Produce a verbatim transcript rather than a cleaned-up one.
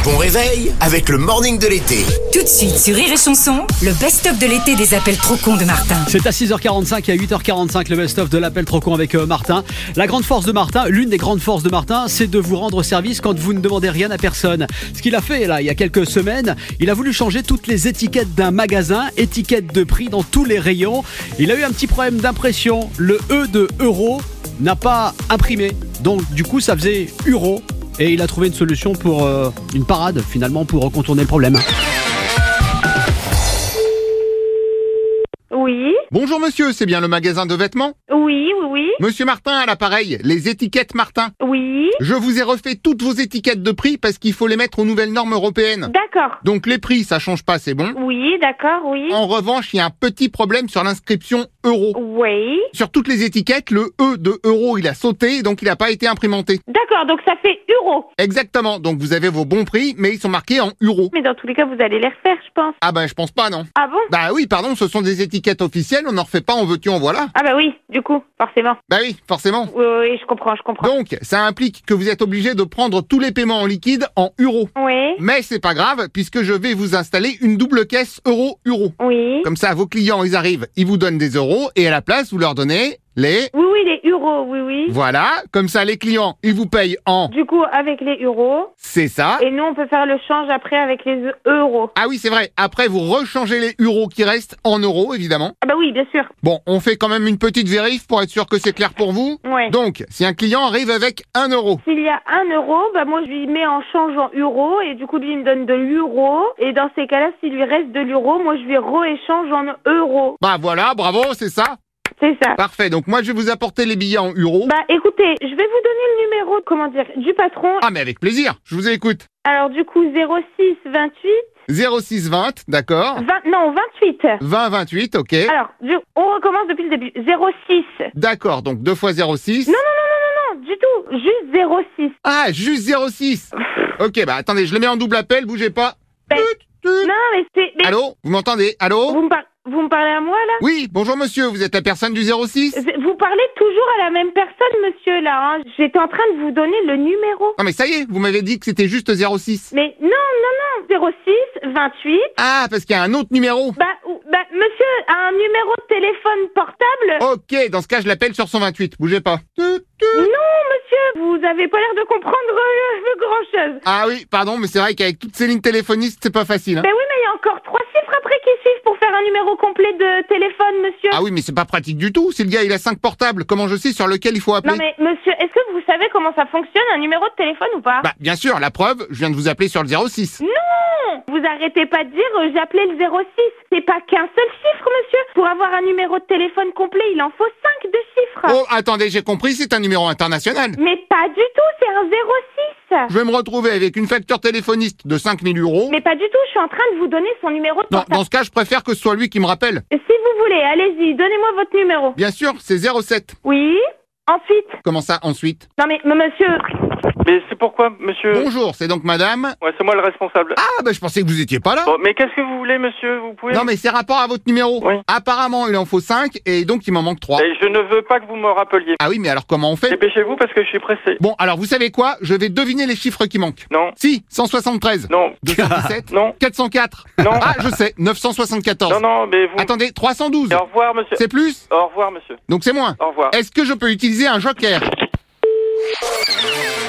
Bon réveil avec le morning de l'été. Tout de suite sur Rire et Chanson, le best-of de l'été des appels trop cons de Martin. C'est à six heures quarante-cinq et à huit heures quarante-cinq le best-of de l'appel trop con avec euh, Martin. La grande force de Martin, l'une des grandes forces de Martin, c'est de vous rendre service quand vous ne demandez rien à personne. Ce qu'il a fait là, il y a quelques semaines, il a voulu changer toutes les étiquettes d'un magasin, étiquettes de prix dans tous les rayons. Il a eu un petit problème d'impression. Le E de euro n'a pas imprimé. Donc du coup ça faisait euro. Et il a trouvé une solution pour euh, une parade finalement pour contourner le problème. Oui, Bonjour monsieur, c'est bien le magasin de vêtements? oui, oui, oui, Monsieur Martin à l'appareil, les étiquettes Martin. oui. Je vous ai refait toutes vos étiquettes de prix parce qu'il faut les mettre aux nouvelles normes européennes. D'accord. Donc les prix, ça change pas, c'est bon. Oui, d'accord, oui. En revanche, il y a un petit problème sur l'inscription euro. Oui. Sur toutes les étiquettes, le E de euro, il a sauté, donc il n'a pas été imprimanté. D'accord, donc ça fait euro. Exactement, donc vous avez vos bons prix, mais ils sont marqués en euros. Mais dans tous les cas, vous allez les refaire, je pense. Ah ben je pense pas, non. Ah bon? Bah oui, pardon, ce sont des étiquettes officielles, on n'en refait pas en veux-tu en voilà. Ah bah oui, du coup, forcément. Bah oui, forcément. Oui, oui, oui, je comprends, je comprends. Donc, ça implique que vous êtes obligé de prendre tous les paiements en liquide en euros. Oui, Mais c'est pas grave, puisque je vais vous installer une double caisse euro-euro. oui. Comme ça, vos clients, ils arrivent, ils vous donnent des euros, et à la place, vous leur donnez les... Oui, oui, les euros, oui, oui. Voilà, comme ça, les clients, ils vous payent en... Du coup, avec les euros. C'est ça. Et nous, on peut faire le change après avec les euros. Ah oui, c'est vrai. Après, vous rechangez les euros qui restent en euros, évidemment. Ah bah oui, bien sûr. Bon, on fait quand même une petite vérif pour être sûr que c'est clair pour vous. Ouais. Donc, si un client arrive avec un euro, S'il y a un euro, bah moi je lui mets en change en euros et du coup lui il me donne de l'euro et dans ces cas-là s'il lui reste de l'euro, moi je lui re-échange en euros. bah voilà, bravo, c'est ça. C'est ça. Parfait, donc moi je vais vous apporter les billets en euros. Bah écoutez, je vais vous donner le numéro, comment dire, du patron. Ah mais avec plaisir, je vous écoute. Alors du coup zéro six vingt-huit zéro six vingt, d'accord. vingt non vingt-huit. vingt vingt-huit, ok. Alors du, on recommence depuis le début. zéro six. D'accord, donc deux fois zéro six. Non non non non non non du tout, juste zéro six. Ah, juste zéro six. Ok, bah attendez, je le mets en double appel, bougez pas. Ben, Tut, tut. Non mais c'est mais Allô, vous m'entendez? Allô? vous me par- vous me parlez à moi là? Oui, bonjour monsieur, vous êtes la personne du zéro six? Vous parlez toujours à la même personne, monsieur, là. Hein. J'étais en train de vous donner le numéro. Non mais ça y est, vous m'avez dit que c'était juste zéro six. Mais non, non, non, zéro six vingt-huit. Ah, parce qu'il y a un autre numéro. Bah, ou- bah, monsieur a un numéro de téléphone portable. Ok, dans ce cas, je l'appelle sur cent vingt-huit, bougez pas. Tut, tut. Non, monsieur, vous avez pas l'air de comprendre euh, grand-chose. Ah oui, pardon, mais c'est vrai qu'avec toutes ces lignes téléphonistes, c'est pas facile. Hein. Ben oui, mais il y a encore trois chiffres après qui suivent pour faire un numéro complet de téléphone, monsieur. Ah oui, mais c'est pas pratique du tout. Si le gars il a cinq portables, comment je sais sur lequel il faut appeler? Non mais monsieur, est-ce que vous savez comment ça fonctionne un numéro de téléphone ou pas? Bah bien sûr, la preuve, je viens de vous appeler sur le zéro six. Non, vous arrêtez pas de dire euh, j'appelais le zéro six. C'est pas qu'un seul chiffre, monsieur. Pour avoir un numéro de téléphone complet, il en faut cinq de chiffres. Oh, attendez, j'ai compris, c'est un numéro international. Mais pas du tout, c'est un zéro six. Je vais me retrouver avec une facture téléphoniste de cinq mille euros. Mais pas du tout, je suis en train de vous donner son numéro de Non, portable. dans ce cas, je préfère que ce soit lui qui me rappelle. Si vous voulez, allez-y, donnez-moi votre numéro. Bien sûr, c'est zéro sept. Oui. Ensuite. Comment ça, ensuite? Non mais, mais monsieur. Mais c'est pourquoi, monsieur? Bonjour, c'est donc madame? Ouais, c'est moi le responsable. Ah, bah je pensais que vous étiez pas là. Bon, mais qu'est-ce que vous voulez, monsieur? Vous pouvez... Non, mais c'est rapport à votre numéro. Oui. Apparemment, il en faut cinq et donc il m'en manque trois. Et je ne veux pas que vous me rappeliez. Ah oui, mais alors comment on fait? Dépêchez-vous parce que je suis pressé. Bon, alors vous savez quoi? Je vais deviner les chiffres qui manquent. Non. Si, cent soixante-treize. Non. deux cent dix-sept. Non. quatre cent quatre. Non. Ah, je sais, neuf cent soixante-quatorze. Non, non, mais vous... Attendez, trois cent douze. Et au revoir, monsieur. C'est plus? Au revoir, monsieur. Donc c'est moins. Au revoir. Est-ce que je peux utiliser un joker?